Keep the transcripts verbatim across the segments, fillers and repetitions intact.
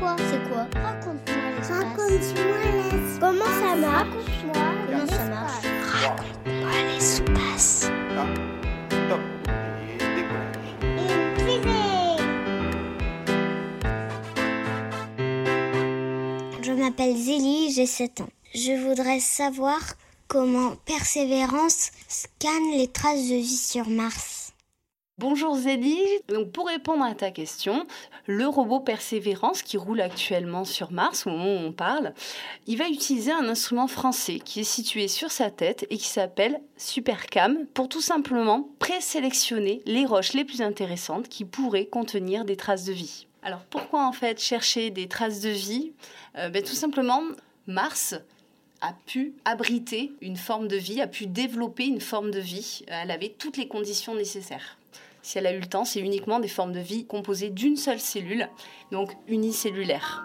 quoi? C'est quoi? Raconte-moi l'espace. Raconte-moi l'espace. Comment ça marche? Raconte-moi Comment ça l'espace. marche? Raconte-moi l'espace. Ah, top. Et décollage. Une fusée. Je m'appelle Zélie, j'ai sept ans. Je voudrais savoir comment Persévérance scanne les traces de vie sur Mars. Bonjour Zélie, donc pour répondre à ta question, le robot Persévérance qui roule actuellement sur Mars, au moment où on parle, il va utiliser un instrument français qui est situé sur sa tête et qui s'appelle SuperCam pour tout simplement présélectionner les roches les plus intéressantes qui pourraient contenir des traces de vie. Alors pourquoi en fait chercher des traces de vie ? euh, ben, Tout simplement, Mars a pu abriter une forme de vie, a pu développer une forme de vie. Elle avait toutes les conditions nécessaires. Si elle a eu le temps, c'est uniquement des formes de vie composées d'une seule cellule, donc unicellulaire.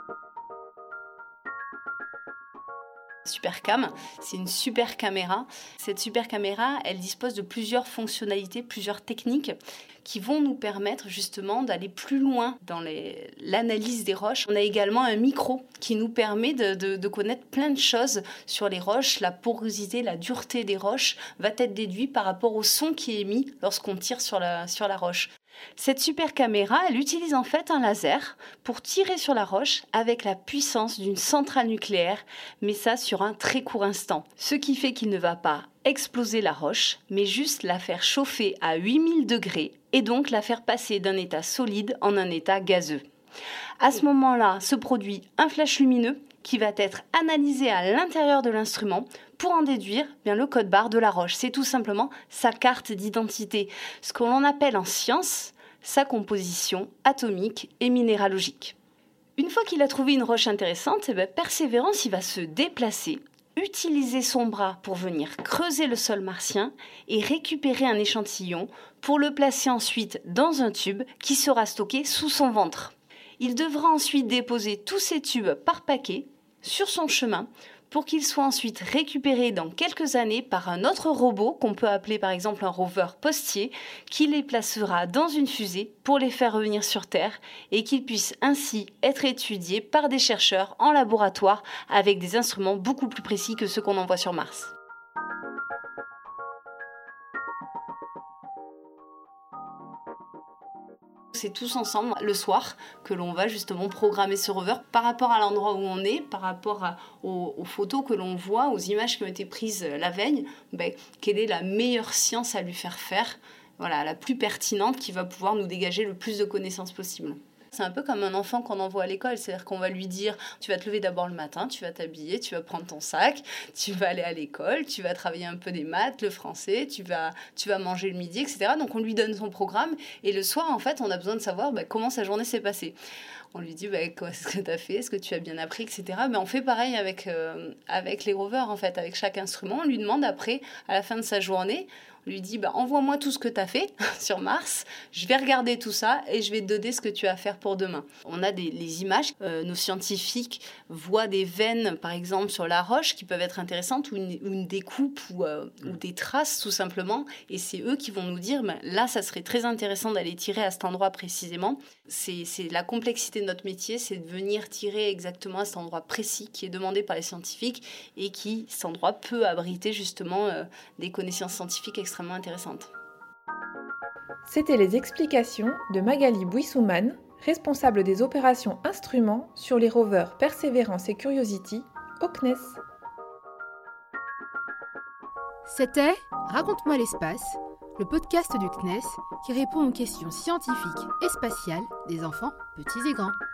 SuperCam, c'est une super caméra. Cette super caméra, elle dispose de plusieurs fonctionnalités, plusieurs techniques qui vont nous permettre justement d'aller plus loin dans les, l'analyse des roches. On a également un micro qui nous permet de, de, de connaître plein de choses sur les roches. La porosité, la dureté des roches va être déduite par rapport au son qui est émis lorsqu'on tire sur la, sur la roche. Cette super caméra, elle utilise en fait un laser pour tirer sur la roche avec la puissance d'une centrale nucléaire, mais ça sur un très court instant. Ce qui fait qu'il ne va pas exploser la roche, mais juste la faire chauffer à huit mille degrés et donc la faire passer d'un état solide en un état gazeux. À ce moment-là, se produit un flash lumineux qui va être analysé à l'intérieur de l'instrument pour en déduire bien le code barre de la roche. C'est tout simplement sa carte d'identité, ce que l'on appelle en science sa composition atomique et minéralogique. Une fois qu'il a trouvé une roche intéressante, eh bien, Persévérance il va se déplacer, utiliser son bras pour venir creuser le sol martien et récupérer un échantillon pour le placer ensuite dans un tube qui sera stocké sous son ventre. Il devra ensuite déposer tous ces tubes par paquet sur son chemin pour qu'ils soient ensuite récupérés dans quelques années par un autre robot qu'on peut appeler par exemple un rover postier qui les placera dans une fusée pour les faire revenir sur Terre et qu'ils puissent ainsi être étudiés par des chercheurs en laboratoire avec des instruments beaucoup plus précis que ceux qu'on envoie sur Mars. C'est tous ensemble le soir que l'on va justement programmer ce rover par rapport à l'endroit où on est, par rapport à, aux, aux photos que l'on voit, aux images qui ont été prises la veille. Ben, quelle est la meilleure science à lui faire faire, voilà, la plus pertinente qui va pouvoir nous dégager le plus de connaissances possible. C'est un peu comme un enfant qu'on envoie à l'école, c'est-à-dire qu'on va lui dire « tu vas te lever d'abord le matin, tu vas t'habiller, tu vas prendre ton sac, tu vas aller à l'école, tu vas travailler un peu des maths, le français, tu vas, tu vas manger le midi, et cetera » Donc on lui donne son programme et le soir, en fait, on a besoin de savoir bah, comment sa journée s'est passée. On lui dit bah, quoi, est-ce que tu as fait, est-ce que tu as bien appris, et cetera. Mais on fait pareil avec, euh, avec les rovers, en fait, avec chaque instrument. On lui demande après, à la fin de sa journée, on lui dit bah, envoie-moi tout ce que tu as fait sur Mars, je vais regarder tout ça et je vais te donner ce que tu as à faire pour demain. On a des, les images, euh, nos scientifiques voient des veines par exemple sur la roche qui peuvent être intéressantes ou une, ou une découpe ou, euh, ou des traces tout simplement et c'est eux qui vont nous dire bah, là ça serait très intéressant d'aller tirer à cet endroit précisément. C'est, c'est la complexité de notre métier, c'est de venir tirer exactement à cet endroit précis qui est demandé par les scientifiques et qui, cet endroit peut abriter justement euh, des connaissances scientifiques extrêmement intéressantes. C'était les explications de Magali Bouissouman, responsable des opérations instruments sur les rovers Persévérance et Curiosity au C N E S. C'était Raconte-moi l'espace, le podcast du C N E S qui répond aux questions scientifiques et spatiales des enfants petits et grands.